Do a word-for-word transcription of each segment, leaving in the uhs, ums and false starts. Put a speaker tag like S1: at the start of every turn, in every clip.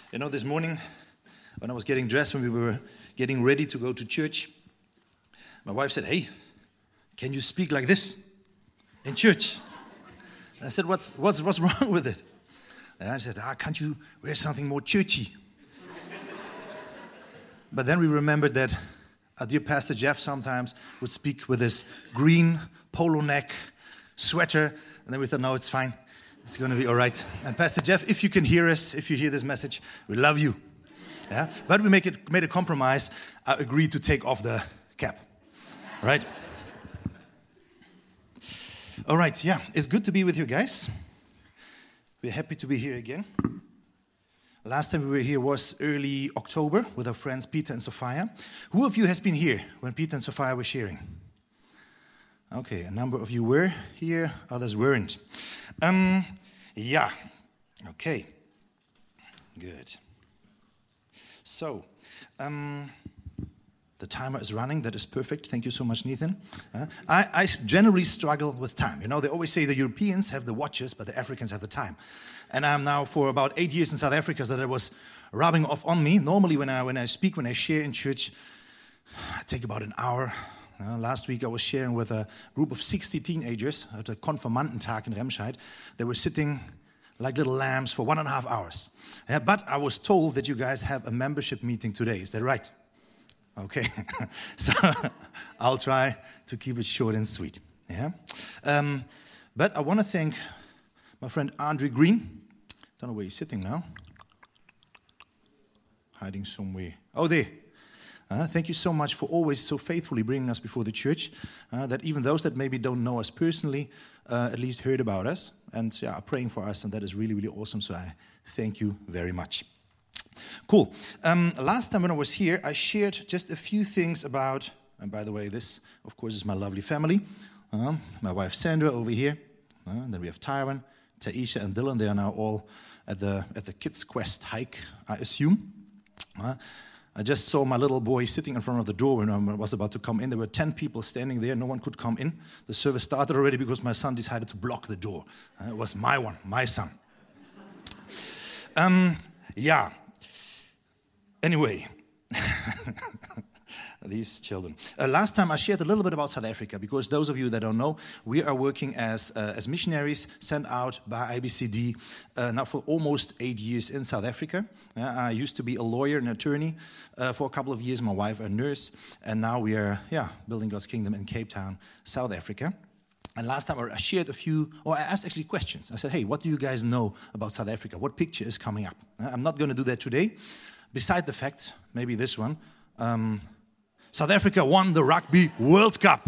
S1: You know, this morning, when I was getting dressed, when we were getting ready to go to church, my wife said, "Hey, can you speak like this in church?" And I said, what's, what's, what's wrong with it? And I said, ah, can't you wear something more churchy? But then we remembered that our dear Pastor Jeff sometimes would speak with his green polo neck sweater, and then we thought, no, it's fine. It's going to be all right. And Pastor Jeff, if you can hear us, if you hear this message, we love you. Yeah? But we make it, made a compromise. I agreed to take off the cap. Right? All right, yeah. It's good to be with you guys. We're happy to be here again. Last time we were here was early October with our friends Peter and Sophia. Who of you has been here when Peter and Sophia were sharing? Okay, a number of you were here, others weren't. Um, yeah, okay, good. So, um, the timer is running, that is perfect. Thank you so much, Nathan. Uh, I, I generally struggle with time. You know, they always say the Europeans have the watches, but the Africans have the time. And I'm now for about eight years in South Africa, so that was rubbing off on me. Normally when I, when I speak, when I share in church, I take about an hour. Uh, last week I was sharing with a group of sixty teenagers at a Konfirmandentag in Remscheid. They were sitting like little lambs for one and a half hours. Yeah, but I was told that you guys have a membership meeting today. Is that right? Okay. So I'll try to keep it short and sweet. Yeah. Um, but I want to thank my friend Andre Green. Don't know where he's sitting now. Hiding somewhere. Oh, there. Uh, thank you so much for always so faithfully bringing us before the church, uh, that even those that maybe don't know us personally, uh, at least heard about us, and yeah, are praying for us, and that is really, really awesome, so I thank you very much. Cool. Um, last time when I was here, I shared just a few things about, and by the way, this, of course, is my lovely family. Uh, my wife Sandra over here, uh, and then we have Tyron, Taisha, and Dylan. They are now all at the, at the Kids Quest hike, I assume. Uh, I just saw my little boy sitting in front of the door when I was about to come in. There were ten people standing there. No one could come in. The service started already because my son decided to block the door. Uh, it was my one, my son. Um, yeah. Anyway, these children. Uh, last time I shared a little bit about South Africa, because those of you that don't know, we are working as uh, as missionaries sent out by I B C D uh, now for almost eight years in South Africa. Uh, I used to be a lawyer and attorney uh, for a couple of years, my wife a nurse, and now we are yeah building God's kingdom in Cape Town, South Africa. And last time I shared a few, or I asked actually questions. I said, hey, what do you guys know about South Africa? What picture is coming up? Uh, I'm not going to do that today. Beside the fact, maybe this one, um, South Africa won the Rugby World Cup.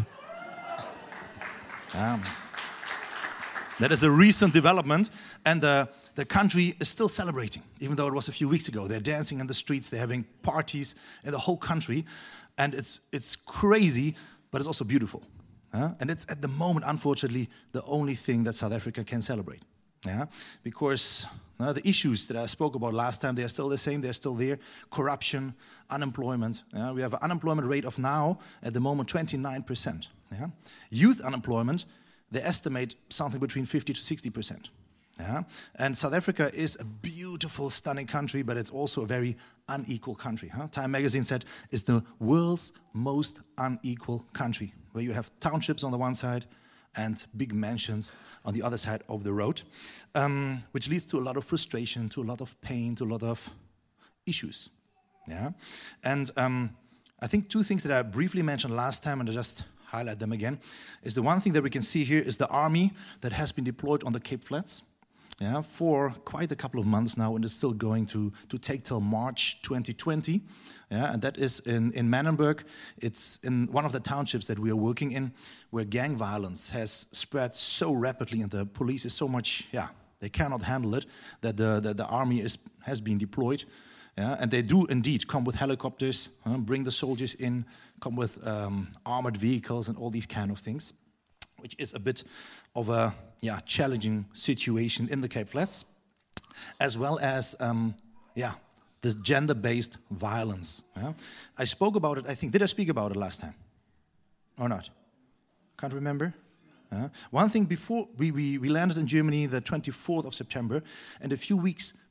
S1: Um, that is a recent development, and uh, the country is still celebrating, even though it was a few weeks ago. They're dancing in the streets, they're having parties in the whole country, and it's it's crazy, but it's also beautiful. Uh, and it's at the moment, unfortunately, the only thing that South Africa can celebrate. Yeah, because uh, the issues that I spoke about last time, they are still the same, they're still there. Corruption, unemployment. Yeah? We have an unemployment rate of now, at the moment, twenty-nine percent. Yeah? Youth unemployment, they estimate something between fifty to sixty percent. Yeah? And South Africa is a beautiful, stunning country, but it's also a very unequal country. Huh? Time magazine said it's the world's most unequal country, where you have townships on the one side and big mansions on the other side of the road, um, which leads to a lot of frustration, to a lot of pain, to a lot of issues. Yeah, and um, I think two things that I briefly mentioned last time, and I just highlight them again, is the one thing that we can see here is the army that has been deployed on the Cape Flats. Yeah, for quite a couple of months now, and is still going to, to take till March twenty twenty. Yeah, and that is in, in Manenberg. It's in one of the townships that we are working in, where gang violence has spread so rapidly, and the police is so much, yeah, they cannot handle it, that the, the, the army is has been deployed. Yeah, and they do indeed come with helicopters, uh, bring the soldiers in, come with um, armored vehicles and all these kind of things, which is a bit of a yeah challenging situation in the Cape Flats, as well as um, yeah this gender-based violence. Yeah? I spoke about it, I think. Did I speak about it last time? Or not? Can't remember. Uh, one thing before, we, we, we landed in Germany the twenty-fourth of September, and a few weeks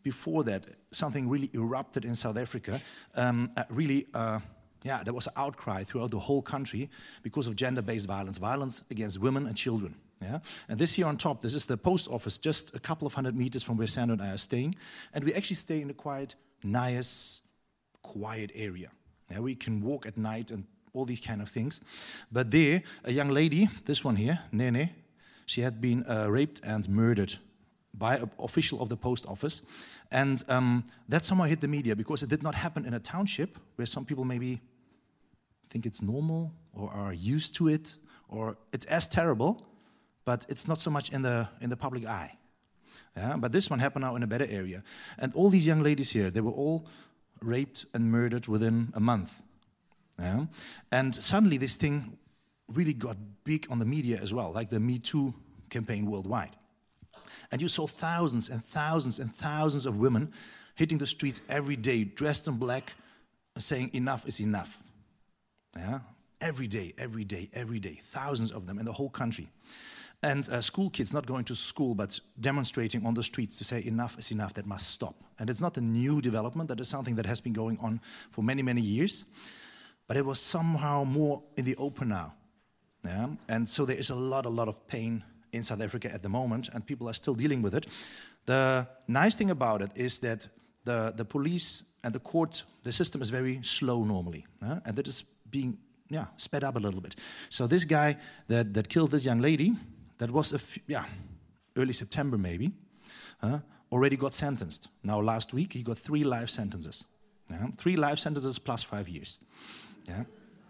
S1: before that, something really erupted in South Africa. Um, uh, really, uh, yeah, there was an outcry throughout the whole country because of gender-based violence, violence against women and children. Yeah? And this here on top, this is the post office, just a couple of hundred meters from where Sandro and I are staying. And we actually stay in a quite nice, quiet area. Yeah, we can walk at night and all these kind of things. But there, a young lady, this one here, Nene, she had been uh, raped and murdered by an official of the post office. And um, that somehow hit the media because it did not happen in a township where some people maybe think it's normal or are used to it, or it's as terrible, but it's not so much in the, in the public eye. Yeah? But this one happened now in a better area. And all these young ladies here, they were all raped and murdered within a month. Yeah? And suddenly this thing really got big on the media as well, like the Me Too campaign worldwide. And you saw thousands and thousands and thousands of women hitting the streets every day, dressed in black, saying enough is enough. Yeah? Every day, every day, every day, thousands of them in the whole country. And uh, school kids not going to school, but demonstrating on the streets to say enough is enough, that must stop. And it's not a new development, that is something that has been going on for many, many years. But it was somehow more in the open now. Yeah? And so there is a lot, a lot of pain in South Africa at the moment, and people are still dealing with it. The nice thing about it is that the, the police and the court, the system is very slow normally. Yeah? And that is being yeah, sped up a little bit. So this guy that, that killed this young lady, that was a f yeah, early September maybe, uh, already got sentenced. Now last week he got three life sentences. Yeah? Three life sentences plus five years. Yeah?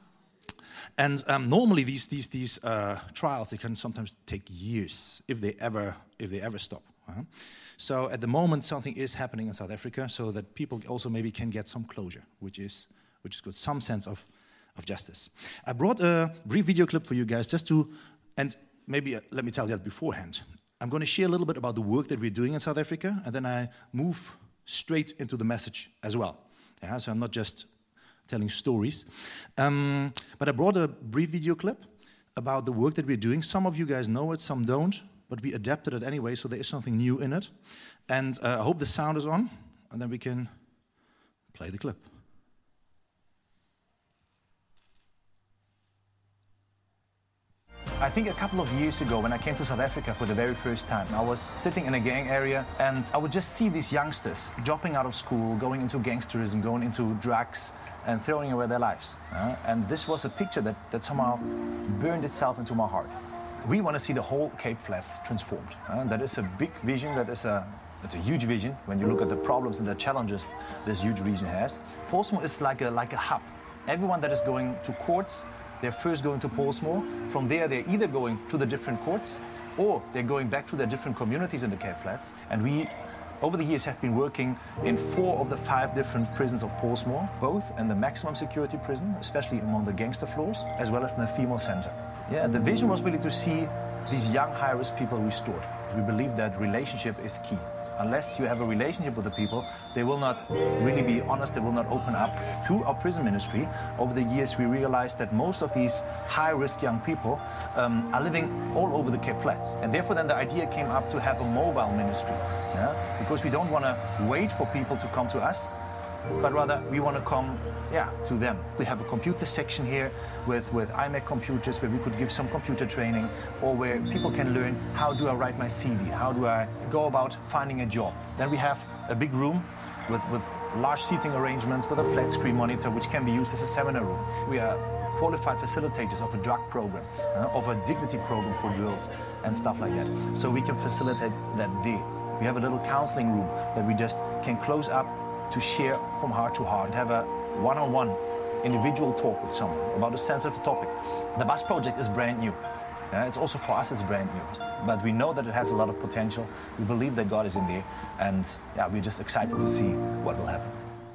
S1: And um, normally these these these uh, trials, they can sometimes take years if they ever if they ever stop. Uh-huh. So at the moment something is happening in South Africa, so that people also maybe can get some closure, which is which is good, some sense of of justice. I brought a brief video clip for you guys just to, and maybe uh, let me tell you that beforehand. I'm going to share a little bit about the work that we're doing in South Africa, and then I move straight into the message as well. Yeah, so I'm not just telling stories. Um, but I brought a brief video clip about the work that we're doing. Some of you guys know it, some don't, but we adapted it anyway, so there is something new in it. And uh, I hope the sound is on, and then we can play the clip. I think a couple of years ago, when I came to South Africa for the very first time, I was sitting in a gang area, and I would just see these youngsters dropping out of school, going into gangsterism, going into drugs, and throwing away their lives. Uh, and this was a picture that, that somehow burned itself into my heart. We want to see the whole Cape Flats transformed. Uh, that is a big vision, that is a, that's a huge vision when you look at the problems and the challenges this huge region has. Pollsmoor is like a, like a hub. Everyone that is going to courts, they're first going to Pollsmoor. From there, they're either going to the different courts or they're going back to their different communities in the Cape Flats. And we, over the years, have been working in four of the five different prisons of Pollsmoor, both in the maximum security prison, especially among the gangster floors, as well as in the female center. Yeah, the vision was really to see these young high-risk people restored. We believe that relationship is key. Unless you have a relationship with the people, they will not really be honest, they will not open up. Through our prison ministry, over the years we realized that most of these high-risk young people um, are living all over the Cape Flats. And therefore then the idea came up to have a mobile ministry. Yeah? Because we don't want to wait for people to come to us, but rather we want to come yeah, to them. We have a computer section here with, with iMac computers where we could give some computer training, or where people can learn how do I write my C V, how do I go about finding a job. Then we have a big room with, with large seating arrangements with a flat screen monitor which can be used as a seminar room. We are qualified facilitators of a drug program, uh, of a dignity program for girls and stuff like that. So we can facilitate that there. We have a little counseling room that we just can close up to share from heart to heart, have a one-on-one individual talk with someone about a sensitive topic. The bus project is brand new. Uh, it's also for us, it's brand new. But we know that it has a lot of potential. We believe that God is in there. And yeah, we're just excited to see what will happen.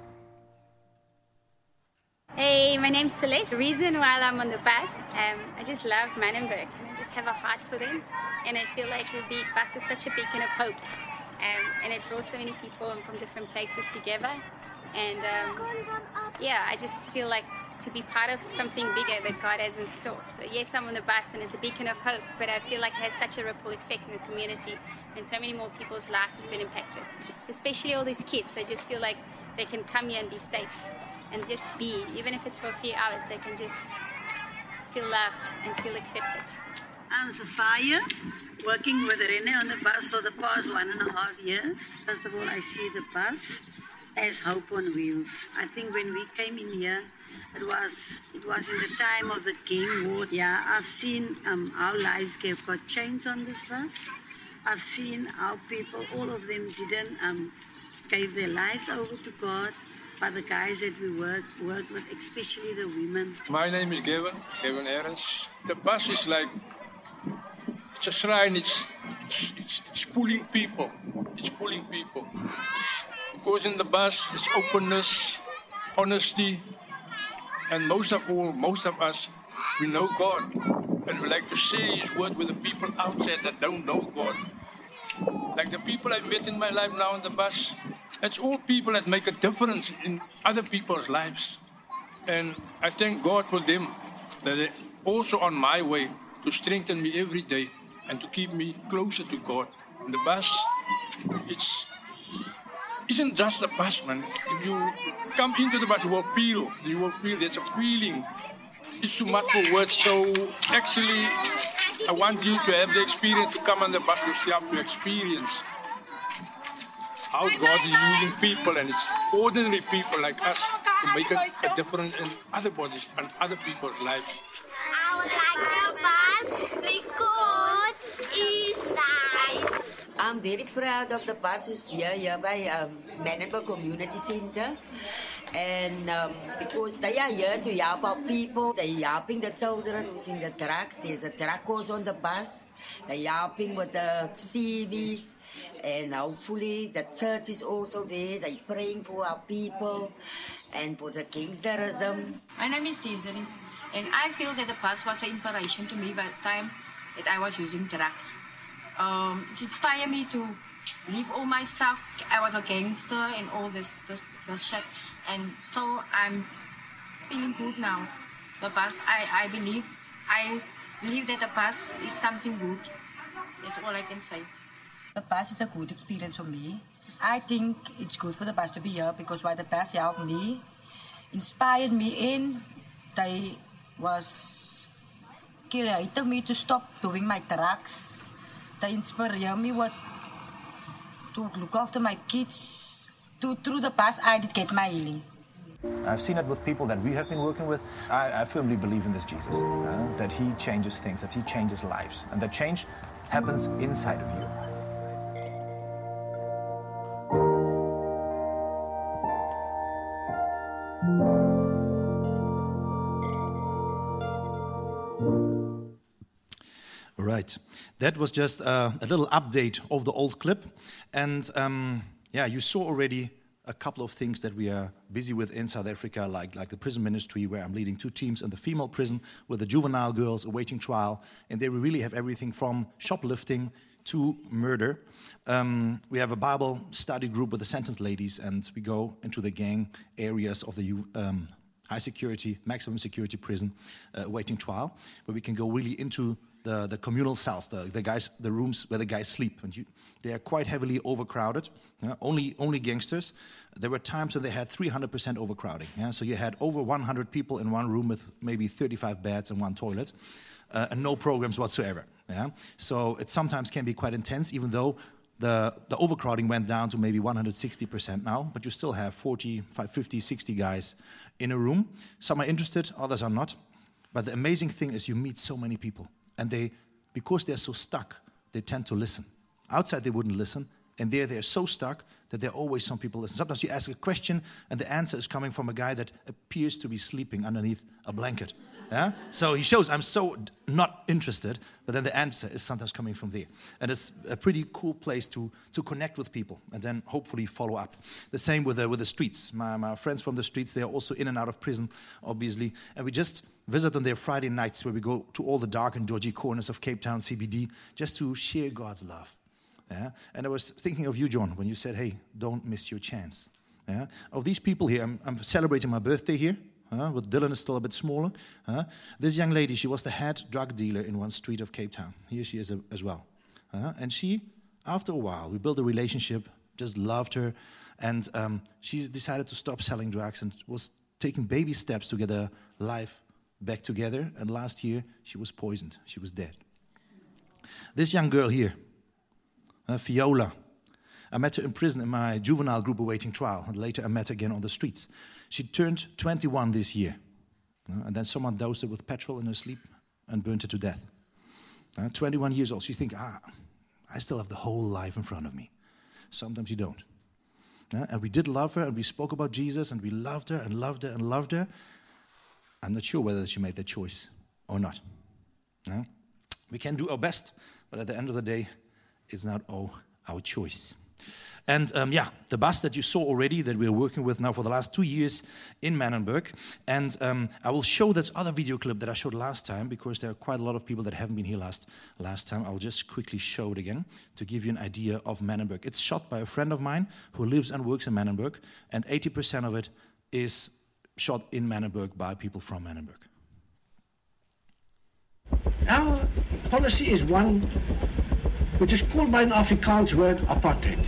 S2: Hey, my name's Celeste. The reason why I'm on the bus, um, I just love Manenberg. I just have a heart for them. And I feel like the big bus is such a beacon of hope. Um, and it draws so many people from different places together. And um, yeah, I just feel like to be part of something bigger that God has in store. So yes, I'm on the bus and it's a beacon of hope, but I feel like it has such a ripple effect in the community and so many more people's lives has been impacted. Especially all these kids, they just feel like they can come here and be safe and just be, even if it's for a few hours, they can just feel loved and feel accepted.
S3: I'm Sophia, working with Rene on the bus for the past one and a half years. First of all, I see the bus as hope on wheels. I think when we came in here, it was it was in the time of the King War. Yeah, I've seen um, how lives got changed on this bus. I've seen how people, all of them didn't um, gave their lives over to God, but the guys that we work work with, especially the women.
S4: My name is Gavin, Gavin Ahrens. The bus is like, it's a shrine, it's, it's, it's, it's pulling people, it's pulling people. Because in the bus, it's openness, honesty, and most of all, most of us, we know God. And we like to share His word with the people outside that don't know God. Like the people I've met in my life now on the bus, it's all people that make a difference in other people's lives. And I thank God for them, that they're also on my way to strengthen me every day and to keep me closer to God. And the bus, it's isn't just a bus, man. If you come into the bus, you will feel, you will feel there's a feeling. It's too much for words, so actually, I want you to have the experience to come on the bus yourself to experience how God is using people, and it's ordinary people like us to make a, a difference in other bodies and other people's lives.
S5: I would like the bus because it's nice.
S6: I'm very proud of the buses here, here by um, Manenberg Community Center. And um, because they are here to help our people, they're helping the children who's in the trucks. There's a truck goes on the bus. They're helping with the C Vs. And hopefully the church is also there. They're praying for our people and for the gangsterism.
S7: My name is Desiree, and I feel that the bus was an inspiration to me by the time that I was using drugs. Um, it inspired me to leave all my stuff. I was a gangster and all this, this, this shit. And still, I'm feeling good now. The bus, I, I believe, I believe that the bus is something good. That's all I can say.
S8: The bus is a good experience for me. I think it's good for the bus to be here because why the bus helped me, inspired me in, they was creating me to stop doing my drugs. They inspire me what to look after my kids. To, through the bus, I did get my healing.
S9: I've seen it with people that we have been working with. I, I firmly believe in this Jesus, uh, that He changes things, that He changes lives, and that change happens inside of you.
S1: Right. That was just uh, a little update of the old clip. And um, yeah, you saw already a couple of things that we are busy with in South Africa, like, like the prison ministry, where I'm leading two teams in the female prison with the juvenile girls awaiting trial. And there we really have everything from shoplifting to murder. Um, we have a Bible study group with the sentence ladies, and we go into the gang areas of the um, high security, maximum security prison uh, awaiting trial, where we can go really into The, the communal cells, the, the guys, the rooms where the guys sleep, and you, they are quite heavily overcrowded. Yeah? Only, only gangsters. There were times when they had three hundred percent overcrowding. Yeah? So you had over one hundred people in one room with maybe thirty-five beds and one toilet, uh, and no programs whatsoever. Yeah? So it sometimes can be quite intense, even though the, the overcrowding went down to maybe one hundred sixty percent now, but you still have forty, fifty, sixty guys in a room. Some are interested, others are not. But the amazing thing is you meet so many people. And they, because they're so stuck, they tend to listen. Outside they wouldn't listen, and there they're so stuck that there are always some people listen. Sometimes you ask a question, and the answer is coming from a guy that appears to be sleeping underneath a blanket. Yeah? So he shows, I'm so not interested, but then the answer is sometimes coming from there. And it's a pretty cool place to, to connect with people and then hopefully follow up. The same with the, with the streets. My, my friends from the streets, they are also in and out of prison, obviously. And we just visit on their Friday nights where we go to all the dark and dodgy corners of Cape Town C B D just to share God's love. Yeah? And I was thinking of you, John, when you said, hey, don't miss your chance. Yeah? Of these people here, I'm, I'm celebrating my birthday here uh, but Dylan is still a bit smaller. Uh, this young lady, she was the head drug dealer in one street of Cape Town. Here she is a, as well. Uh, and she, after a while, we built a relationship, just loved her, and um, she decided to stop selling drugs and was taking baby steps to get her life back together. And last year, she was poisoned. She was dead. This young girl here, uh, Viola, I met her in prison in my juvenile group awaiting trial, and later I met her again on the streets. She turned twenty-one this year, uh, and then someone doused her with petrol in her sleep and burnt her to death. Uh, twenty-one years old. She thinks, ah, I still have the whole life in front of me. Sometimes you don't. Uh, and we did love her, and we spoke about Jesus, and we loved her, and loved her, and loved her. I'm not sure whether she made that choice or not. Uh, we can do our best, but at the end of the day, it's not all our choice. And um, yeah, the bus that you saw already that we're working with now for the last two years in Manenberg. And um, I will show this other video clip that I showed last time because there are quite a lot of people that haven't been here last, last time. I'll just quickly show it again to give you an idea of Manenberg. It's shot by a friend of mine who lives and works in Manenberg, and eighty percent of it is shot in Manenberg by people from Manenberg.
S10: Our policy is one which is called by an Afrikaans word apartheid.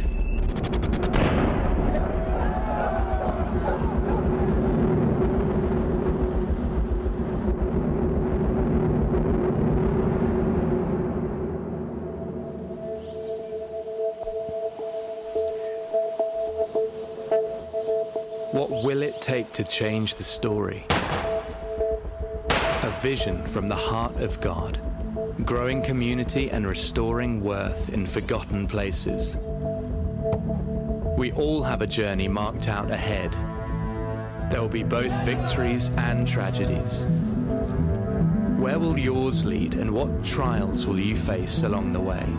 S11: What will it take to change the story? A vision from the heart of God, growing community and restoring worth in forgotten places. We all have a journey marked out ahead. There will be both victories and tragedies. Where will yours lead, and what trials will you face along the way?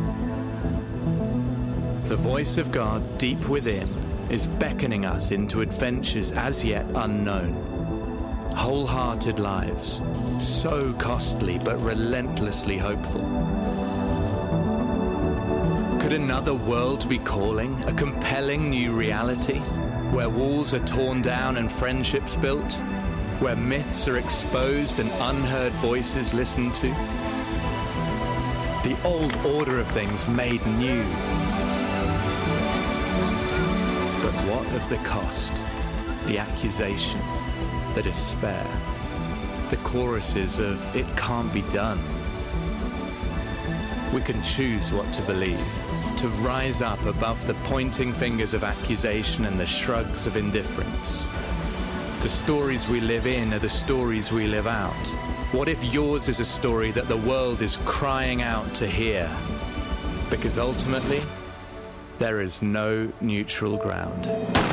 S11: The voice of God deep within is beckoning us into adventures as yet unknown. Wholehearted lives, so costly but relentlessly hopeful. Could another world be calling, a compelling new reality, where walls are torn down and friendships built, where myths are exposed and unheard voices listened to? The old order of things made new. But what of the cost, the accusation, the despair, the choruses of "it can't be done"? We can choose what to believe, to rise up above the pointing fingers of accusation and the shrugs of indifference. The stories we live in are the stories we live out. What if yours is a story that the world is crying out to hear? Because ultimately, there is no neutral ground.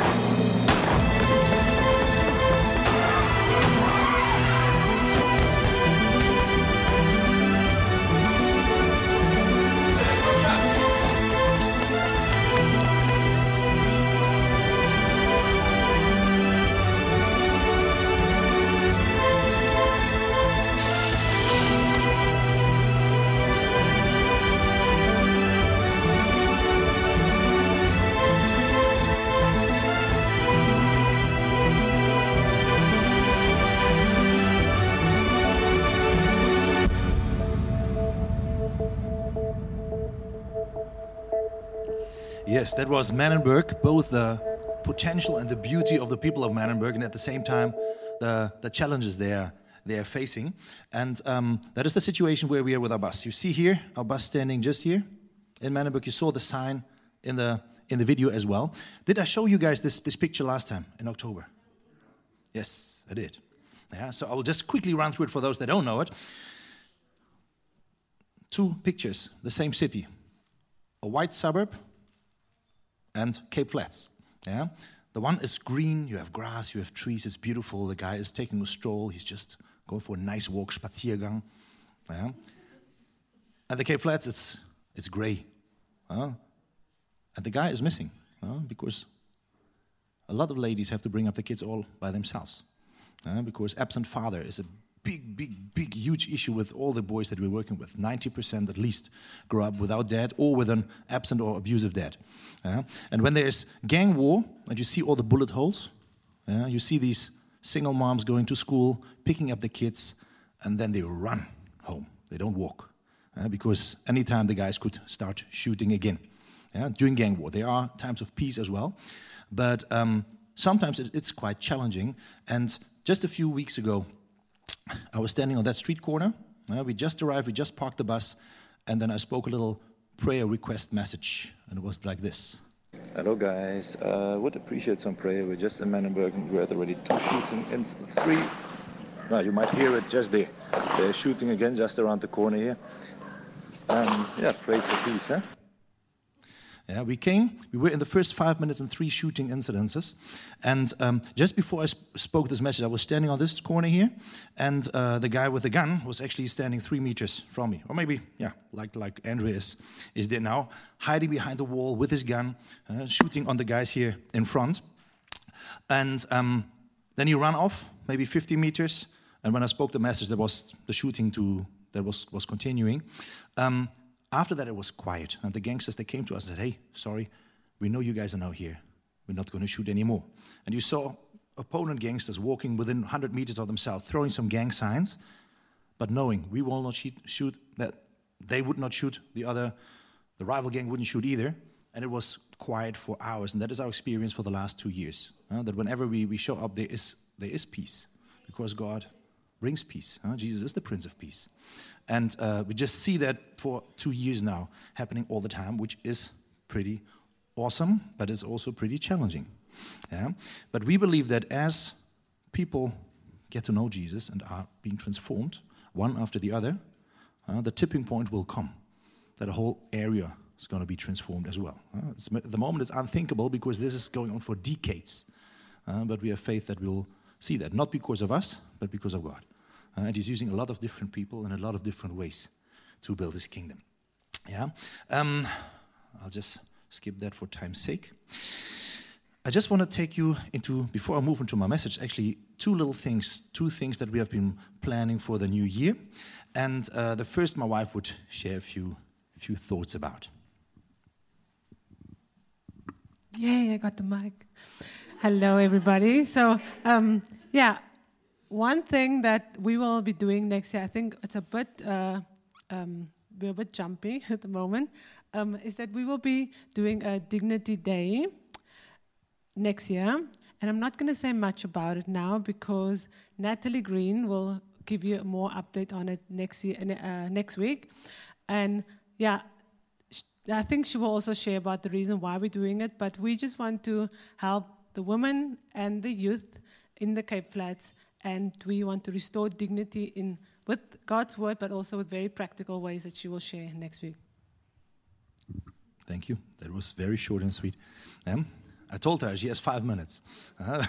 S1: Yes, that was Manenberg, both the potential and the beauty of the people of Manenberg, and at the same time, the, the challenges they are, they are facing. And um, that is the situation where we are with our bus. You see here, our bus standing just here in Manenberg. You saw the sign in the, in the video as well. Did I show you guys this, this picture last time in October? Yes, I did. Yeah, so I will just quickly run through it for those that don't know it. Two pictures, the same city. A white suburb and Cape Flats. Yeah, the one is green, you have grass, you have trees, it's beautiful. The guy is taking a stroll, he's just going for a nice walk, Spaziergang. Yeah. And the Cape Flats, it's, it's gray. Uh, and the guy is missing uh, because a lot of ladies have to bring up the kids all by themselves. Uh, because absent father is a big, big, big, huge issue with all the boys that we're working with. ninety percent at least grow up without dad or with an absent or abusive dad. Uh, and when there's gang war, and you see all the bullet holes, uh, you see these single moms going to school, picking up the kids, and then they run home. They don't walk. Uh, because anytime the guys could start shooting again. Yeah, during gang war. There are times of peace as well. But um, sometimes it, it's quite challenging. And just a few weeks ago, I was standing on that street corner. Uh, we just arrived, we just parked the bus, and then I spoke a little prayer request message. And it was like this.
S9: Hello guys, uh, would appreciate some prayer. We're just in Menenberg and we're already two shooting in three. Now you might hear it just there. They're shooting again just around the corner here. Um, yeah, pray for peace, huh?
S1: Yeah, we came, we were in the first five minutes in three shooting incidences. And um, just before I sp- spoke this message, I was standing on this corner here, and uh, the guy with the gun was actually standing three meters from me. Or maybe, yeah, like like Andrea is, is there now, hiding behind the wall with his gun, uh, shooting on the guys here in front. And um, then he ran off, maybe fifty meters, and when I spoke the message, there was the shooting to... that was, was continuing. Um, after that, it was quiet. And the gangsters, they came to us and said, hey, sorry, we know you guys are now here. We're not going to shoot anymore. And you saw opponent gangsters walking within one hundred meters of themselves, throwing some gang signs, but knowing we will not shoot, shoot that they would not shoot, the other, the rival gang wouldn't shoot either. And it was quiet for hours. And that is our experience for the last two years. Uh, that whenever we, we show up, there is, there is peace. Because God brings peace. Huh? Jesus is the Prince of Peace. And uh, we just see that for two years now happening all the time, which is pretty awesome, but it's also pretty challenging. Yeah? But we believe that as people get to know Jesus and are being transformed, one after the other, uh, the tipping point will come, that a whole area is going to be transformed as well. Uh, it's, at the moment it's unthinkable because this is going on for decades. Uh, but we have faith that we'll see that, not because of us, but because of God. Uh, and he's using a lot of different people in a lot of different ways to build his kingdom. Yeah, um, I'll just skip that for time's sake. I just want to take you into, before I move into my message, actually two little things, two things that we have been planning for the new year. And uh, the first my wife would share a few, few thoughts about.
S12: Yay, I got the mic. Hello, everybody. So, um, yeah, one thing that we will be doing next year, I think it's a bit, uh, um, we're a bit jumpy at the moment, um, is that we will be doing a Dignity Day next year. And I'm not going to say much about it now because Natalie Green will give you a more update on it next year, uh, next week. And yeah, I think she will also share about the reason why we're doing it, but we just want to help the women and the youth in the Cape Flats, and we want to restore dignity in with God's word, but also with very practical ways that she will share next week.
S1: Thank you. That was very short and sweet. Um, I told her she has five minutes. Uh,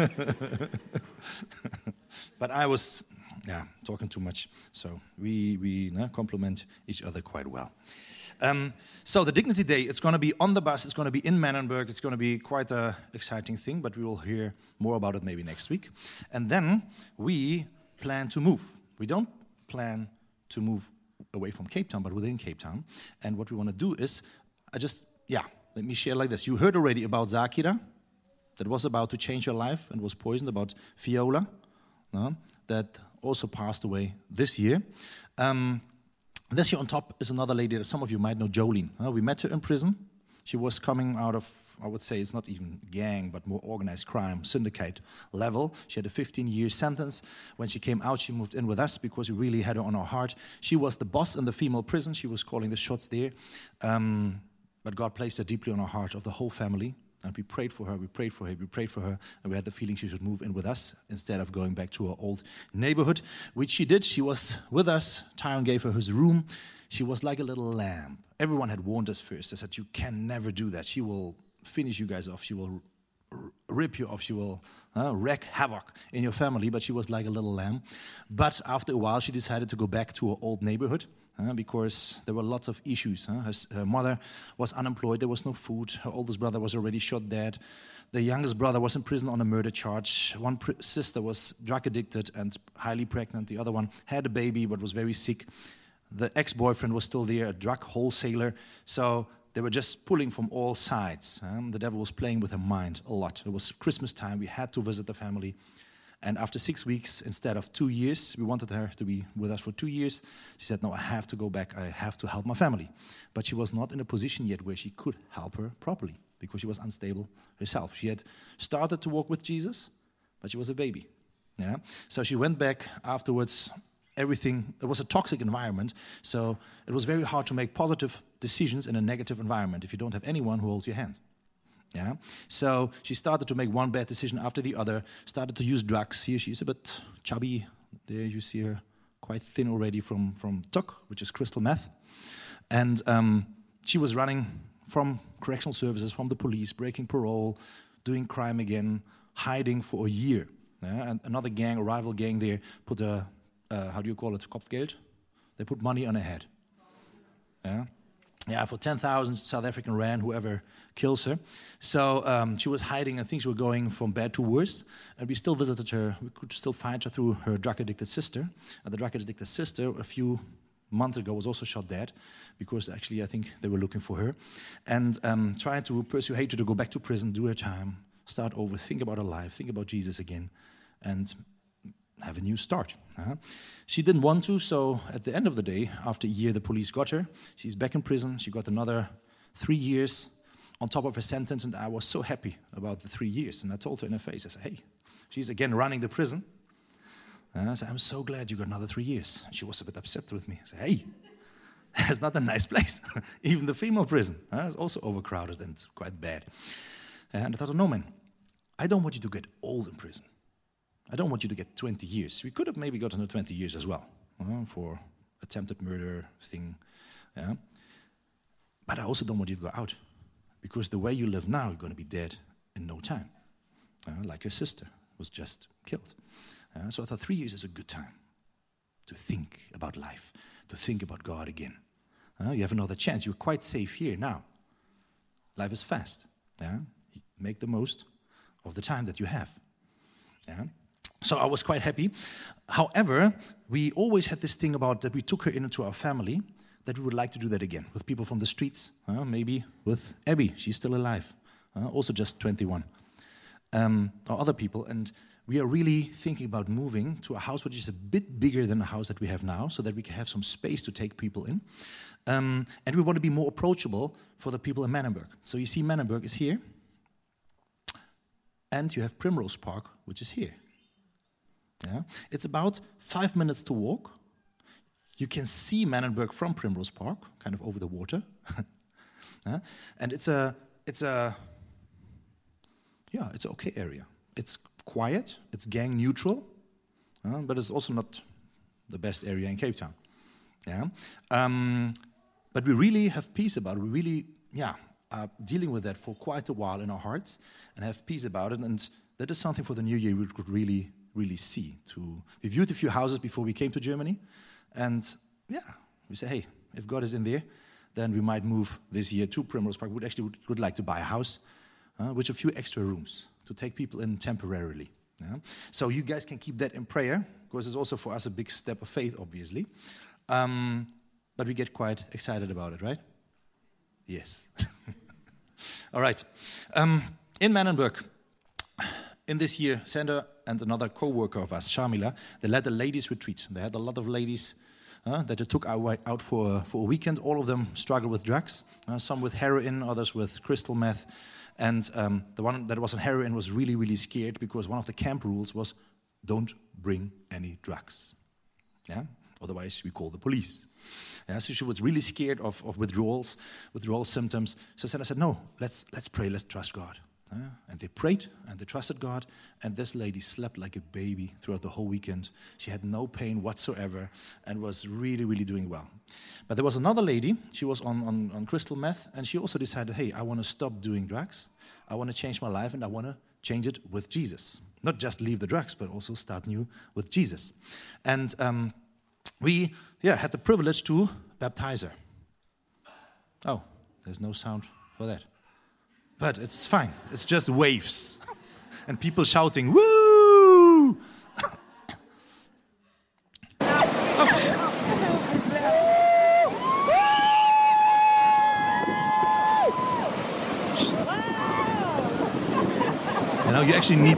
S1: but I was yeah, talking too much, so we, we uh, complement each other quite well. Um, so the Dignity Day, it's going to be on the bus, it's going to be in Menenberg, it's going to be quite an exciting thing, but we will hear more about it maybe next week. And then we plan to move. We don't plan to move away from Cape Town, but within Cape Town. And what we want to do is, I just, yeah, let me share like this. You heard already about Zakira, that was about to change her life and was poisoned, about Viola, uh, that also passed away this year. Um, This here on top is another lady that some of you might know, Jolene. Uh, we met her in prison. She was coming out of, I would say it's not even gang, but more organized crime, syndicate level. She had a fifteen-year sentence. When she came out, she moved in with us because we really had her on our heart. She was the boss in the female prison. She was calling the shots there. Um, but God placed her deeply on our heart of the whole family. And we prayed for her, we prayed for her, we prayed for her, and we had the feeling she should move in with us instead of going back to her old neighborhood, which she did. She was with us. Tyrone gave her his room. She was like a little lamb. Everyone had warned us first. They said, you can never do that. She will finish you guys off. She will r- rip you off. She will uh, wreak havoc in your family, but she was like a little lamb. But after a while, she decided to go back to her old neighborhood. Uh, because there were lots of issues. Huh? Her, her mother was unemployed, there was no food. Her oldest brother was already shot dead. The youngest brother was in prison on a murder charge. One pr- sister was drug addicted and highly pregnant. The other one had a baby but was very sick. The ex-boyfriend was still there, a drug wholesaler. So they were just pulling from all sides. Um, the devil was playing with her mind a lot. It was Christmas time. We had to visit the family. And after six weeks, instead of two years, we wanted her to be with us for two years. She said, no, I have to go back. I have to help my family. But she was not in a position yet where she could help her properly because she was unstable herself. She had started to walk with Jesus, but she was a baby. Yeah. So she went back afterwards. Everything, it was a toxic environment, so it was very hard to make positive decisions in a negative environment if you don't have anyone who holds your hand. Yeah. So she started to make one bad decision after the other, started to use drugs. Here she's a bit chubby. There you see her quite thin already from, from T U C, which is crystal meth. And um, she was running from correctional services, from the police, breaking parole, doing crime again, hiding for a year. Yeah. And another gang, a rival gang there, put a, uh, how do you call it, Kopfgeld? They put money on her head. Yeah. Yeah, for ten thousand South African rand, whoever kills her. So um, she was hiding, and things were going from bad to worse. And we still visited her. We could still find her through her drug-addicted sister. And the drug-addicted sister, a few months ago, was also shot dead because actually I think they were looking for her. And um, trying to persuade her to go back to prison, do her time, start over, think about her life, think about Jesus again, and have a new start. Uh-huh. She didn't want to, so at the end of the day, after a year, the police got her. She's back in prison. She got another three years on top of her sentence, and I was so happy about the three years. And I told her in her face, I said, hey, she's again running the prison. Uh, I said, I'm so glad you got another three years. And she was a bit upset with me. I said, hey, that's not a nice place. Even the female prison uh, is also overcrowded and quite bad. And I thought, no, man, I don't want you to get old in prison. I don't want you to get twenty years. We could have maybe gotten her twenty years as well uh, for attempted murder thing. Yeah. But I also don't want you to go out because the way you live now, you're going to be dead in no time. Uh, like her sister was just killed. Uh, so I thought three years is a good time to think about life, to think about God again. Uh, you have another chance. You're quite safe here now. Life is fast. Yeah. Make the most of the time that you have. Yeah. So I was quite happy. However, we always had this thing about that we took her into our family, that we would like to do that again with people from the streets, uh, maybe with Abby. She's still alive, uh, also just twenty-one, um, or other people. And we are really thinking about moving to a house which is a bit bigger than the house that we have now, so that we can have some space to take people in. Um, and we want to be more approachable for the people in Menenberg. So you see Menenberg is here, and you have Primrose Park, which is here. Yeah. It's about five minutes to walk. You can see Menenberg from Primrose Park, kind of over the water. Yeah. And it's a, it's a, yeah, it's an okay area. It's quiet, it's gang neutral, uh, but it's also not the best area in Cape Town. Yeah. Um, but we really have peace about it. We really, yeah, are dealing with that for quite a while in our hearts and have peace about it. And that is something for the new year we could really really see. To we viewed a few houses before we came to Germany, and yeah, we say, hey, if God is in there, then we might move this year to Primrose Park. We would actually would, would like to buy a house uh, with a few extra rooms to take people in temporarily. Yeah? So you guys can keep that in prayer, because it's also for us a big step of faith, obviously. Um, but we get quite excited about it, right? Yes. All right. Um, in Menenberg, in this year, Sander and another co-worker of us, Shamila, they led a ladies' retreat. They had a lot of ladies uh, that they took out for a, for a weekend. All of them struggled with drugs, uh, some with heroin, others with crystal meth. And um, the one that was on heroin was really, really scared because one of the camp rules was, don't bring any drugs. Yeah? Otherwise, we call the police. Yeah, so she was really scared of, of withdrawals, withdrawal symptoms. So Sander said, no, let's, let's pray, let's trust God. Uh, and they prayed, and they trusted God, and this lady slept like a baby throughout the whole weekend. She had no pain whatsoever, and was really, really doing well. But there was another lady, she was on, on, on crystal meth, and she also decided, hey, I want to stop doing drugs, I want to change my life, and I want to change it with Jesus. Not just leave the drugs, but also start new with Jesus. And um, we yeah, had the privilege to baptize her. Oh, there's no sound for that. But it's fine. It's just waves. And people shouting, woo! Okay. You know, you actually need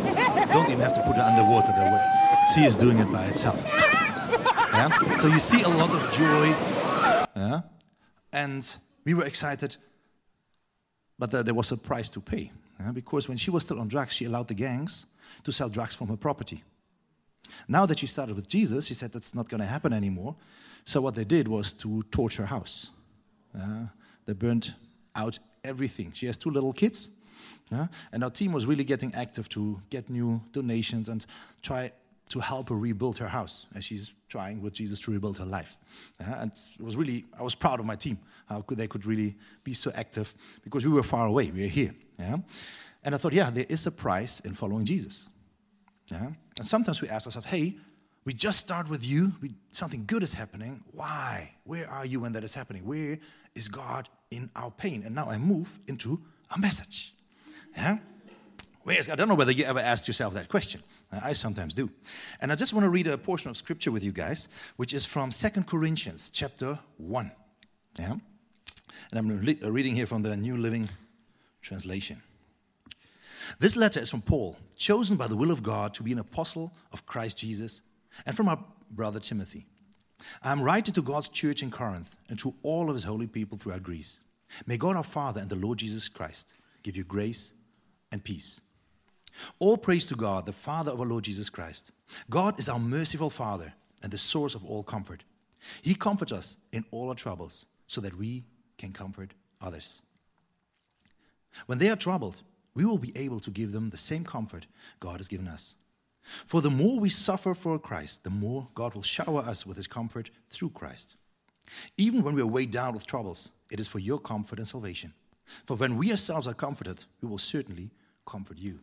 S1: don't even have to put her underwater. The sea is doing it by itself. Yeah? So you see a lot of joy. Yeah? And we were excited, but uh, there was a price to pay. Yeah? Because when she was still on drugs, she allowed the gangs to sell drugs from her property. Now that she started with Jesus, she said that's not going to happen anymore. So what they did was to torch her house. Uh, they burned out everything. She has two little kids. Uh, and our team was really getting active to get new donations and try to help her rebuild her house as she's trying with Jesus to rebuild her life. Uh, and it was really, I was proud of my team, how could they could really be so active because we were far away, we were here. Yeah? And I thought, yeah, there is a price in following Jesus. Yeah? And sometimes we ask ourselves, hey, we just start with you, we, something good is happening, why? Where are you when that is happening? Where is God in our pain? And now I move into a message. Yeah? Where is God? I don't know whether you ever asked yourself that question. Uh, I sometimes do. And I just want to read a portion of scripture with you guys, which is from Second Corinthians chapter one. Yeah? And I'm re- reading here from the New Living Translation. This letter is from Paul, chosen by the will of God to be an apostle of Christ Jesus, and from our brother Timothy. I am writing to God's church in Corinth and to all of his holy people throughout Greece. May God our Father and the Lord Jesus Christ give you grace and peace. All praise to God, the Father of our Lord Jesus Christ. God is our merciful Father and the source of all comfort. He comforts us in all our troubles so that we can comfort others. When they are troubled, we will be able to give them the same comfort God has given us. For the more we suffer for Christ, the more God will shower us with his comfort through Christ. Even when we are weighed down with troubles, it is for your comfort and salvation. For when we ourselves are comforted, we will certainly comfort you.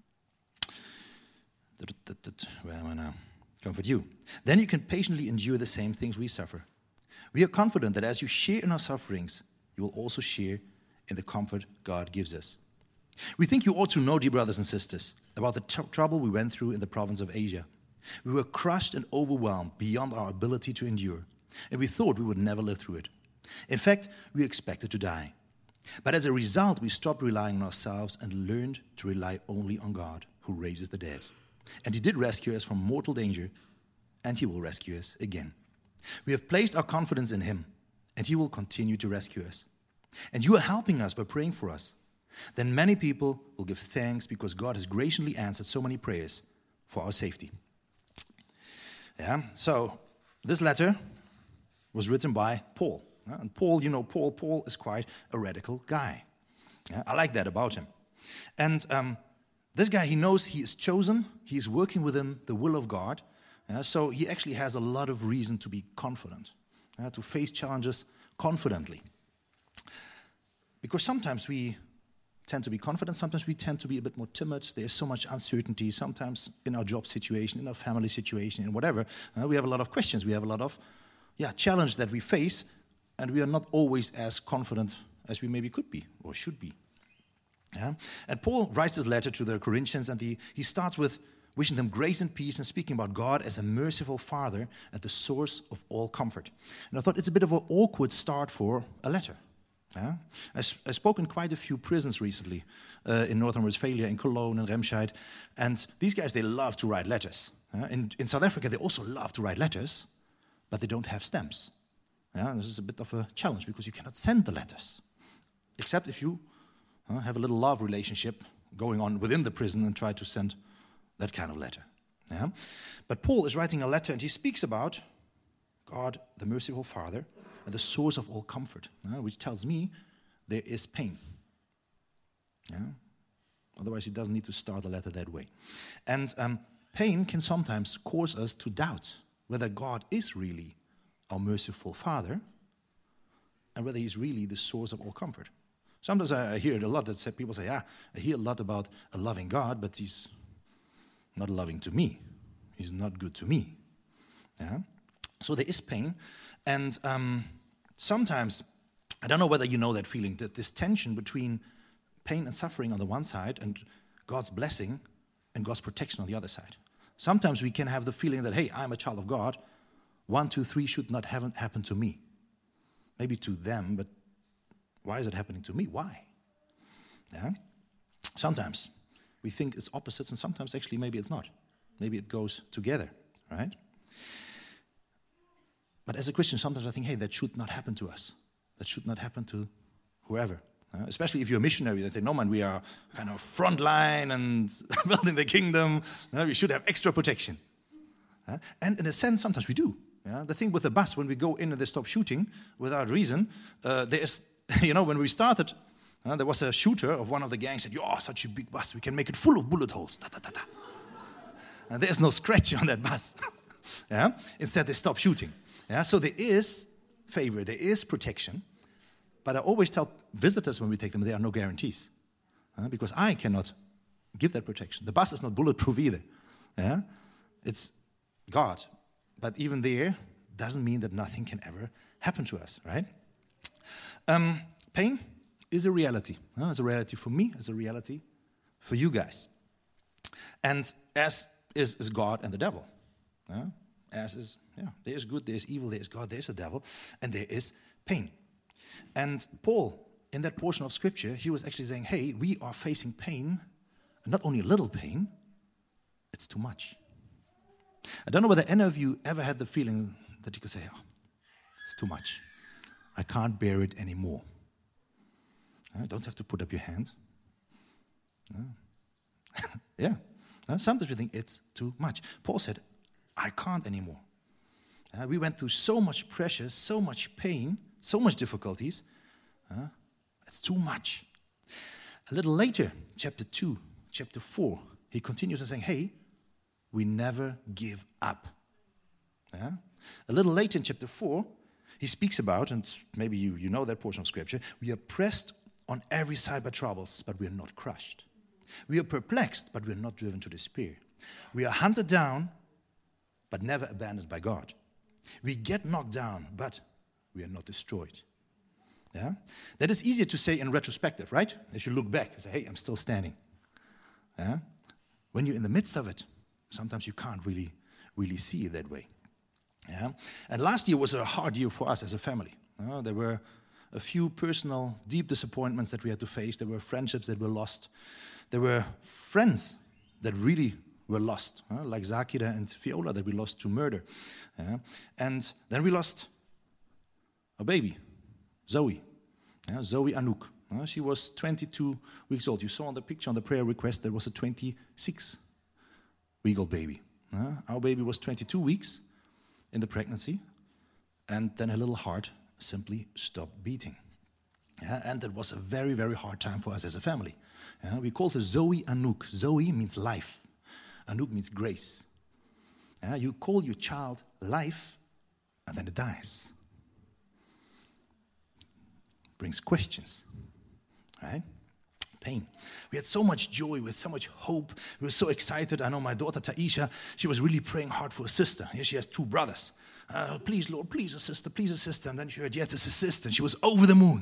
S1: Where am I now? Comfort you. Then you can patiently endure the same things we suffer. We are confident that as you share in our sufferings, you will also share in the comfort God gives us. We think you ought to know, dear brothers and sisters, about the tr- trouble we went through in the province of Asia. We were crushed and overwhelmed beyond our ability to endure, and we thought we would never live through it. In fact, we expected to die. But as a result, we stopped relying on ourselves and learned to rely only on God, who raises the dead. And he did rescue us from mortal danger, and he will rescue us again. We have placed our confidence in him, and he will continue to rescue us. And you are helping us by praying for us. Then many people will give thanks because God has graciously answered so many prayers for our safety. Yeah, so this letter was written by Paul. And Paul, you know, Paul, Paul is quite a radical guy. Yeah, I like that about him. And um, this guy, he knows he is chosen. He is working within the will of God. Yeah, so he actually has a lot of reason to be confident, yeah, to face challenges confidently. Because sometimes we tend to be confident, sometimes we tend to be a bit more timid. There's so much uncertainty, sometimes in our job situation, in our family situation, in whatever. Uh, we have a lot of questions, we have a lot of yeah, challenge that we face, and we are not always as confident as we maybe could be or should be. Yeah? And Paul writes this letter to the Corinthians, and he, he starts with wishing them grace and peace and speaking about God as a merciful Father and the source of all comfort. And I thought it's a bit of an awkward start for a letter. Yeah? I, I spoke in quite a few prisons recently, uh, in Northern Westphalia, in Cologne, and Remscheid, and these guys, they love to write letters. Uh, in, in South Africa, they also love to write letters, but they don't have stamps. Yeah? This is a bit of a challenge because you cannot send the letters, except if you uh, have a little love relationship going on within the prison and try to send that kind of letter. Yeah? But Paul is writing a letter, and he speaks about God, the merciful Father, and the source of all comfort, uh, which tells me there is pain. Yeah? Otherwise, he doesn't need to start the letter that way. And um, pain can sometimes cause us to doubt whether God is really our merciful Father and whether he's really the source of all comfort. Sometimes I hear it a lot that say, people say, yeah, I hear a lot about a loving God, but he's not loving to me. He's not good to me. Yeah? So there is pain. And um, sometimes, I don't know whether you know that feeling, that this tension between pain and suffering on the one side and God's blessing and God's protection on the other side. Sometimes we can have the feeling that, hey, I'm a child of God. One, two, three should not have happened to me. Maybe to them, but why is it happening to me? Why? Yeah? Sometimes We think it's opposites, and sometimes actually maybe it's not. Maybe it goes together, right? But as a Christian, sometimes I think, hey, that should not happen to us. That should not happen to whoever. Uh, especially if you're a missionary, they say, no man, we are kind of front line and building the kingdom. Uh, we should have extra protection. Uh, and in a sense, sometimes we do. Yeah? The thing with the bus, when we go in and they stop shooting without reason, uh, there's, you know, when we started, uh, there was a shooter of one of the gangs said, "Oh, such a big bus, we can make it full of bullet holes." Da, da, da, da. And there's no scratch on that bus. Yeah? Instead, they stop shooting. Yeah? So there is favor, there is protection. But I always tell visitors when we take them, there are no guarantees. Uh, because I cannot give that protection. The bus is not bulletproof either. Yeah? It's God. But even there, doesn't mean that nothing can ever happen to us, right? Um, pain is a reality. Uh, it's a reality for me, it's a reality for you guys. And as is, is God and the devil. Uh, as is, yeah, there is good, there is evil, there is God, there is a devil, and there is pain. And Paul, in that portion of Scripture, he was actually saying, hey, we are facing pain, and not only a little pain, it's too much. I don't know whether any of you ever had the feeling that you could say, oh, it's too much. I can't bear it anymore. You don't have to put up your hand. No. Yeah. No, sometimes we think it's too much. Paul said, I can't anymore. Uh, we went through so much pressure, so much pain, so much difficulties. Uh, it's too much. A little later, chapter two, chapter four, he continues and saying, hey, we never give up. Uh, a little later in chapter four, he speaks about, and maybe you, you know that portion of Scripture, we are pressed on every side by troubles, but we are not crushed. We are perplexed, but we are not driven to despair. We are hunted down, but never abandoned by God. We get knocked down, but we are not destroyed. Yeah? That is easier to say in retrospective, right? If you look back and say, hey, I'm still standing. Yeah? When you're in the midst of it, sometimes you can't really, really see it that way. Yeah? And last year was a hard year for us as a family. Uh, there were a few personal, deep disappointments that we had to face. There were friendships that were lost. There were friends that really were lost, uh, like Zakira and Viola that we lost to murder. Uh, and then we lost a baby, Zoe, uh, Zoe Anouk. Uh, she was twenty-two weeks old. You saw on the picture on the prayer request there was a twenty-six-week-old baby. Uh, our baby was twenty-two weeks in the pregnancy, and then her little heart simply stopped beating. Yeah, and that was a very, very hard time for us as a family. Yeah, we called her Zoe Anouk. Zoe means life. Anouk means grace. Yeah, you call your child life, and then it dies. Brings questions, right? Pain. We had so much joy, we had so much hope. We were so excited. I know my daughter Taisha, she was really praying hard for a sister. Here she has two brothers. Uh, please, Lord, please a sister, please a sister. And then she heard, yes, it's a sister. And she was over the moon.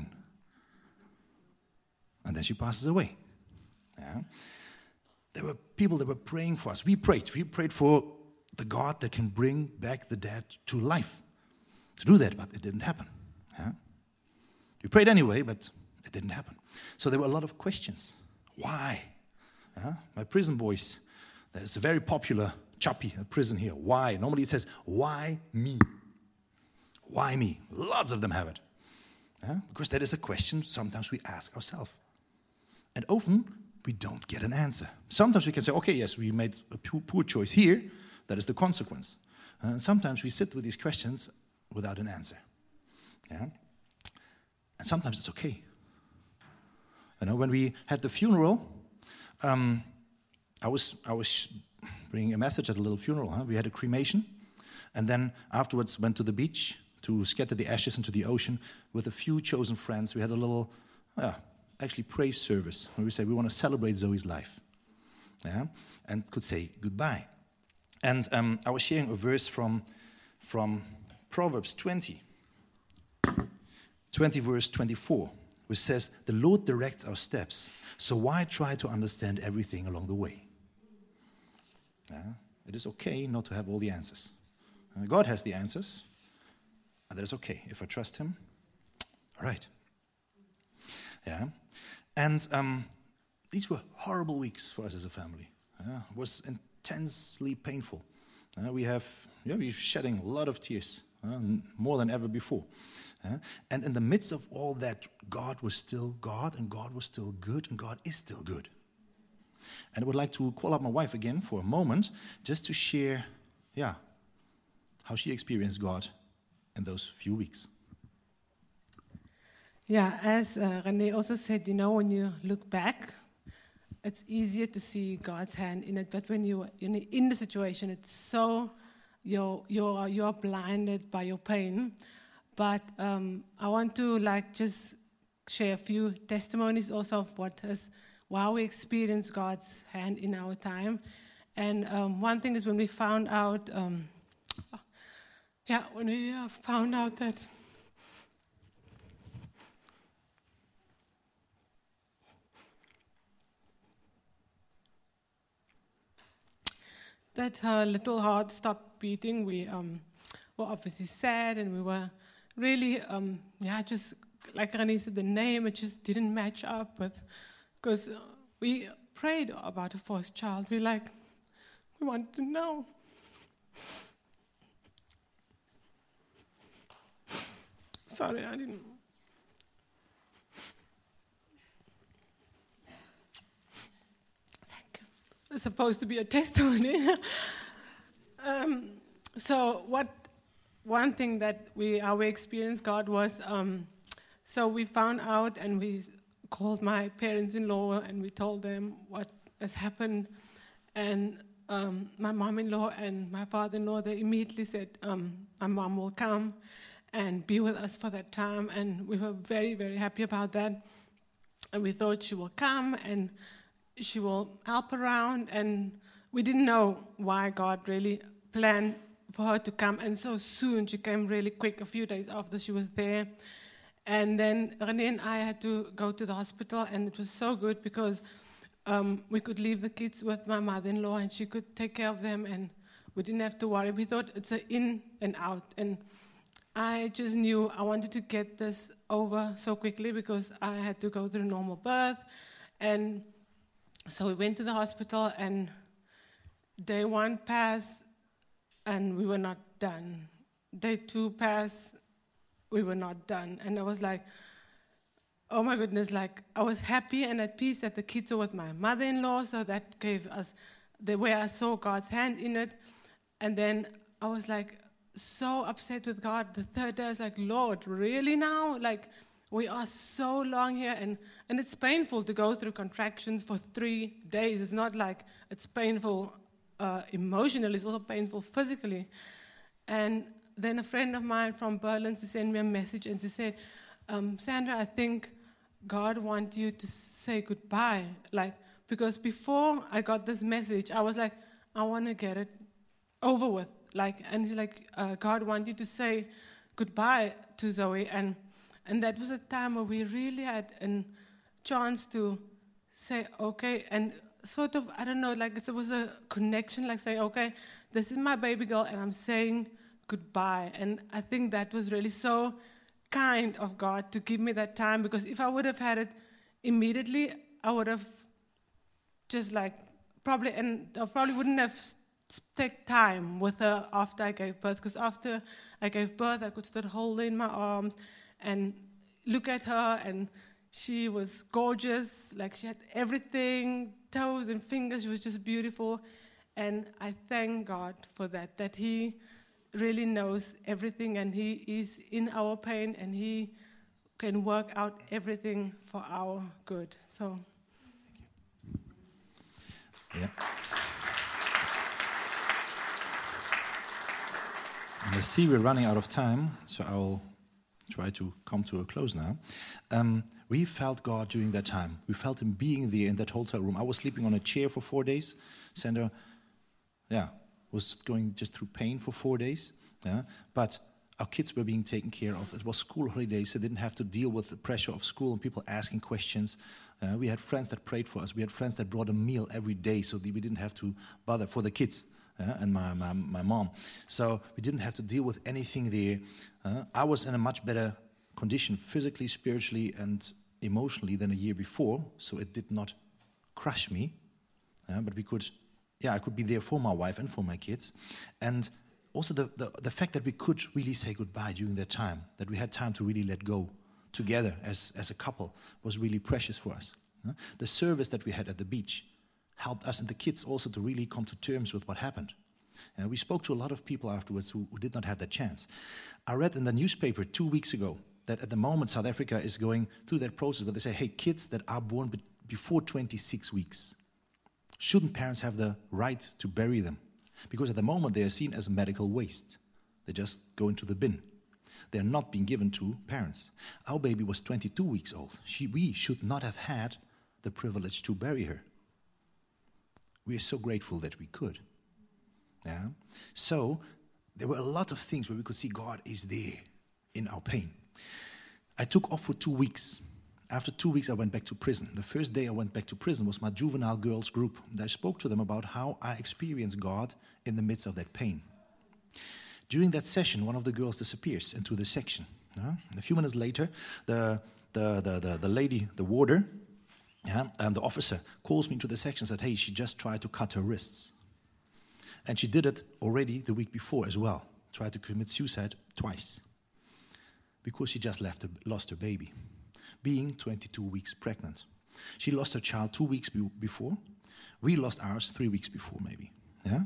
S1: And then she passes away. Yeah. There were people that were praying for us. We prayed. We prayed for the God that can bring back the dead to life. To do that, but it didn't happen. Yeah. We prayed anyway, but it didn't happen. So there were a lot of questions. Why? Uh, my prison boys, there's a very popular chappie at prison here. Why? Normally it says, why me? Why me? Lots of them have it. Uh, because that is a question sometimes we ask ourselves. And often we don't get an answer. Sometimes we can say, okay, yes, we made a poor choice here. That is the consequence. Uh, and sometimes we sit with these questions without an answer. Yeah? And sometimes it's okay. You know, when we had the funeral, um, I was I was bringing a message at a little funeral. Huh? We had a cremation, and then afterwards went to the beach to scatter the ashes into the ocean with a few chosen friends. We had a little, uh, actually praise service where we say we want to celebrate Zoe's life, yeah, and could say goodbye. And um, I was sharing a verse from from Proverbs twenty. twenty verse twenty-four, which says, the Lord directs our steps, so why try to understand everything along the way? Uh, it is okay not to have all the answers. Uh, God has the answers, and that is okay. If I trust Him, all right. Yeah. And um, these were horrible weeks for us as a family. Uh, it was intensely painful. Uh, we have, yeah, we're shedding a lot of tears, uh, more than ever before. Uh, and in the midst of all that, God was still God, and God was still good, and God is still good. And I would like to call up my wife again for a moment, just to share, yeah, how she experienced God in those few weeks.
S12: Yeah, as uh, René also said, you know, when you look back, it's easier to see God's hand in it. But when you're in, in the situation, it's so, you're, you're, you're blinded by your pain. But um, I want to like just share a few testimonies also of what has, how we experience God's hand in our time. And um, one thing is when we found out, um, yeah, when we uh, found out that that her little heart stopped beating, we um, were obviously sad, and we were really, um, yeah, just like René said, the name, it just didn't match up with, because we prayed about a fourth child. We like, we wanted to know. Sorry, I didn't. Thank you. It's supposed to be a testimony. um, so what? One thing that we, how we experienced God was, um, so we found out and we called my parents-in-law and we told them what has happened. And um, my mom-in-law and my father-in-law, they immediately said, um, my mom will come and be with us for that time. And we were very, very happy about that. And we thought she will come and she will help around. And we didn't know why God really planned for her to come, and so soon she came really quick, a few days after she was there. And then René and I had to go to the hospital, and it was so good because um, we could leave the kids with my mother-in-law, and she could take care of them, and we didn't have to worry. We thought it's an in and out, and I just knew I wanted to get this over so quickly because I had to go through normal birth. And so we went to the hospital, and day one passed, and we were not done. Day two passed, we were not done. And I was like, oh my goodness, like I was happy and at peace that the kids were with my mother-in-law, so that gave us the way I saw God's hand in it. And then I was like so upset with God. The third day I was like, Lord, really now? Like we are so long here, and, and it's painful to go through contractions for three days. It's not like it's painful Uh, emotionally, it's also painful physically. And then a friend of mine from Berlin, she sent me a message and she said, um, Sandra, I think God wants you to say goodbye. Like, because before I got this message, I was like, I want to get it over with. Like, and she's like, uh, God wants you to say goodbye to Zoe. And, and that was a time where we really had a chance to say, okay, and sort of, I don't know, like it was a connection, like saying, okay, this is my baby girl, and I'm saying goodbye. And I think that was really so kind of God to give me that time, because if I would have had it immediately, I would have just like probably, and I probably wouldn't have take time with her after I gave birth, because after I gave birth, I could start holding my arms and look at her, and she was gorgeous, like she had everything, toes and fingers, she was just beautiful. And I thank God for that, that He really knows everything, and He is in our pain, and He can work out everything for our good. So,
S1: thank you. Yeah. And I see we're running out of time, so I'll try to come to a close now. Um, we felt God during that time. We felt Him being there in that hotel room. I was sleeping on a chair for four days. Sandra, yeah, was going just through pain for four days. Yeah, but our kids were being taken care of. It was school holidays, so they didn't have to deal with the pressure of school and people asking questions. Uh, we had friends that prayed for us. We had friends that brought a meal every day, so that we didn't have to bother for the kids. Uh, and my, my my mom. So we didn't have to deal with anything there. Uh, I was in a much better condition physically, spiritually, and emotionally than a year before, so it did not crush me, uh, but we could, yeah, I could be there for my wife and for my kids. And also the, the, the fact that we could really say goodbye during that time, that we had time to really let go together as, as a couple was really precious for us. Uh, the service that we had at the beach helped us and the kids also to really come to terms with what happened. Uh, we spoke to a lot of people afterwards who, who did not have that chance. I read in the newspaper two weeks ago that at the moment South Africa is going through that process where they say, hey, kids that are born be- before twenty-six weeks, shouldn't parents have the right to bury them? Because at the moment they are seen as medical waste. They just go into the bin. They are not being given to parents. Our baby was twenty-two weeks old. She, we should not have had the privilege to bury her. We are so grateful that we could. Yeah. So there were a lot of things where we could see God is there in our pain. I took off for two weeks. After two weeks, I went back to prison. The first day I went back to prison was my juvenile girls group. And I spoke to them about how I experienced God in the midst of that pain. During that session, one of the girls disappears into the section. Uh, a few minutes later, the, the, the, the, the lady, the warder, yeah, um, the officer, calls me into the section and said, hey, she just tried to cut her wrists. And she did it already the week before as well. Tried to commit suicide twice. Because she just left her, lost her baby. Being twenty-two weeks pregnant. She lost her child two weeks be- before. We lost ours three weeks before maybe. Yeah?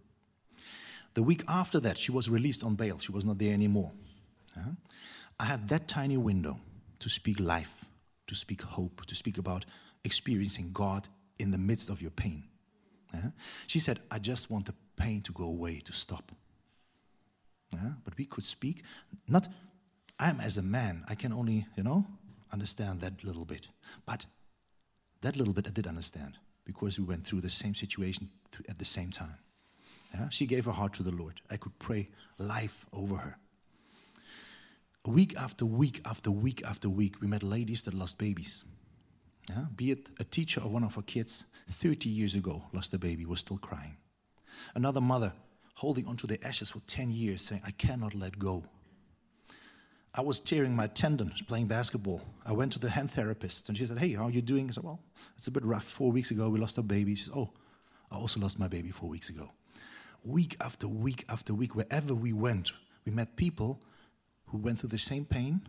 S1: The week after that, she was released on bail. She was not there anymore. Yeah? I had that tiny window to speak life, to speak hope, to speak about experiencing God in the midst of your pain. Yeah? She said, I just want the pain to go away, to stop. Yeah? But we could speak, not, I'm as a man, I can only, you know, understand that little bit. But that little bit I did understand because we went through the same situation at the same time. Yeah? She gave her heart to the Lord. I could pray life over her. Week after week after week after week, we met ladies that lost babies. Yeah? Be it a teacher of one of our kids, thirty years ago, lost a baby, was still crying. Another mother holding onto the ashes for ten years, saying, I cannot let go. I was tearing my tendons playing basketball. I went to the hand therapist, and she said, hey, how are you doing? I said, well, it's a bit rough. Four weeks ago, we lost our baby. She said, oh, I also lost my baby four weeks ago. Week after week after week, wherever we went, we met people who went through the same pain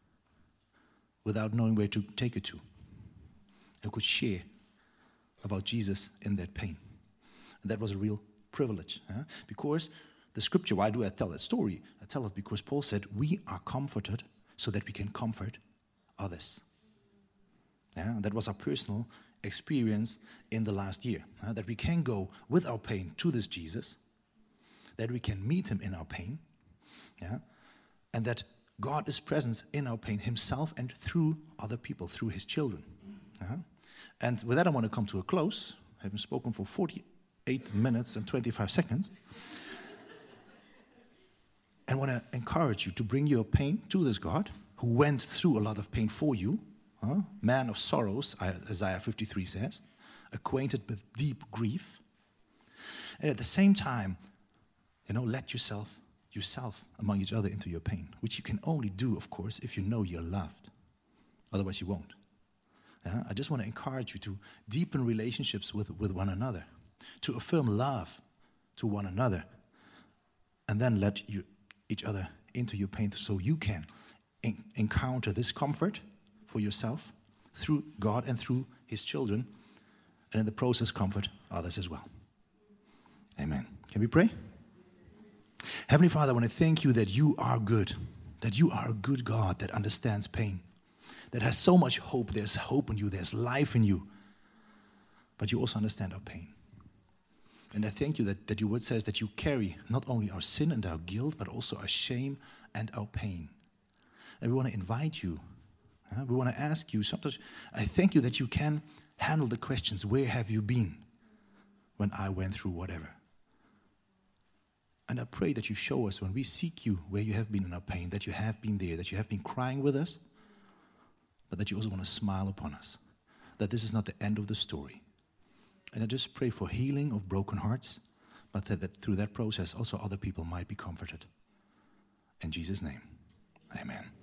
S1: without knowing where to take it to. And could share about Jesus in that pain. And that was a real privilege. Huh? Because the scripture, why do I tell that story? I tell it because Paul said, we are comforted so that we can comfort others. Yeah? And that was our personal experience in the last year. Huh? That we can go with our pain to this Jesus. That we can meet him in our pain. Yeah? And that God is present in our pain himself and through other people, through his children. Uh-huh. And with that, I want to come to a close. I haven't spoken for forty-eight minutes and twenty-five seconds. And want to encourage you to bring your pain to this God who went through a lot of pain for you. Huh? Man of sorrows, Isaiah fifty-three says, acquainted with deep grief. And at the same time, you know, let yourself, yourself among each other into your pain, which you can only do, of course, if you know you're loved. Otherwise, you won't. Yeah? I just want to encourage you to deepen relationships with, with one another, to affirm love to one another, and then let you, each other into your pain so you can en- encounter this comfort for yourself through God and through his children, and in the process comfort others as well. Amen. Can we pray? Heavenly Father, I want to thank you that you are good, that you are a good God that understands pain, that has so much hope. There's hope in you. There's life in you. But you also understand our pain. And I thank you that, that your word says that you carry not only our sin and our guilt, but also our shame and our pain. And we want to invite you. Uh, we want to ask you. Sometimes I thank you that you can handle the questions, where have you been when I went through whatever? And I pray that you show us when we seek you where you have been in our pain, that you have been there, that you have been crying with us, but that you also want to smile upon us, that this is not the end of the story. And I just pray for healing of broken hearts, but that, that through that process also other people might be comforted. In Jesus' name, amen.